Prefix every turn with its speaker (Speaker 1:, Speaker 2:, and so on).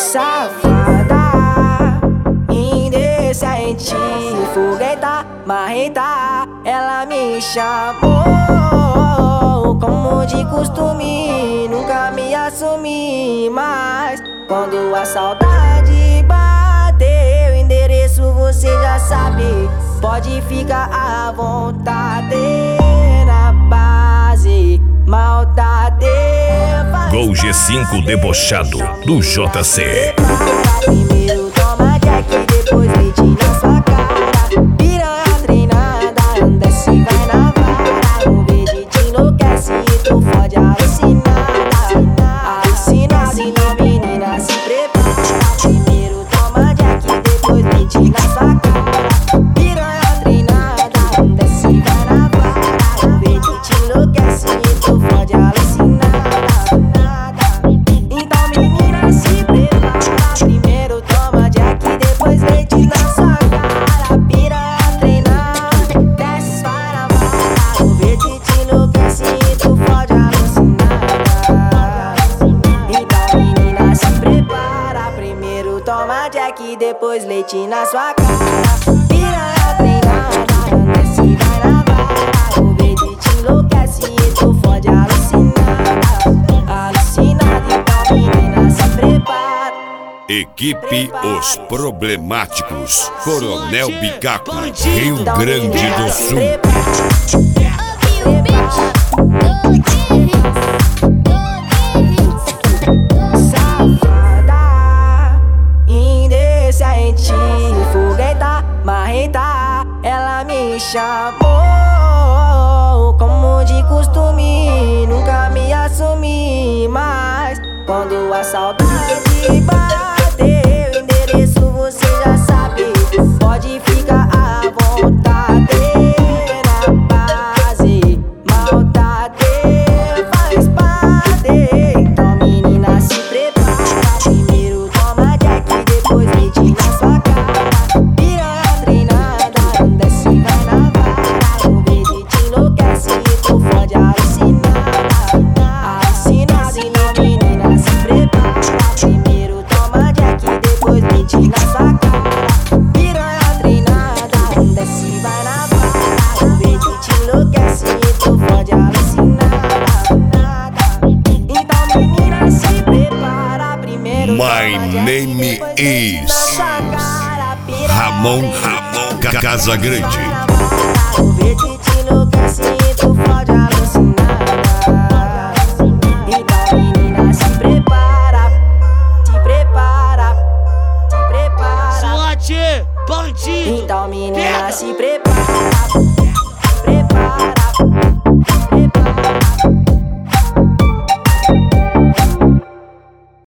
Speaker 1: Safada, indecente, fogueta, marreta, ela me chamou como de costume, nunca me assumi, mas quando a saudade bateu, endereço você já sabe, pode ficar à vontade na base, maldade.
Speaker 2: Gol G5 debochado do JC.
Speaker 1: Primeiro toma Jack, depois leite na sua cara. Piranha treinada, desce e vai na vara. O verde te enlouquece e tu fode alucinada. Alucinada, então menina se prepara. Primeiro toma Jack, depois leite na sua cara. Piranha treinada, desce e vai na vara. O verde te enlouquece e tu fode alucinada. Toma Jack, depois leite na sua cara. Piranha treinada, desce e vai na vara. O verde te enlouquece e tu fode alucinada. Alucinada, então menina se prepara.
Speaker 2: Equipe Os Problemáticos, Coronel Bicaco, Rio Grande do Sul.
Speaker 1: Fogueta, marreta, ela me chamou como de costume, nunca me assumi, mas quando a saudade bateu, endereço você já sabe, pode ficar à vontade na base, maldade faz parte, então menina se prepara, primeiro toma Jack, depois leite na sua cara. Piranha treinada, desce e vai na vara. O verde te enlouquece e tu fode alucinada. Alucinada, então menina se prepara. Primeiro toma Jack, depois leite na sua cara. Piranha treinada, desce e vai na vara. O verde te enlouquece e tu fode alucinada. Então menina se prepara. Primeiro
Speaker 2: My name is Ramon Casagrande.
Speaker 1: O verde te enlouquece e tu fode alucinada. Então menina se prepara, se prepara, se prepara.
Speaker 3: SWAT, bandido.
Speaker 1: Então menina se prepara.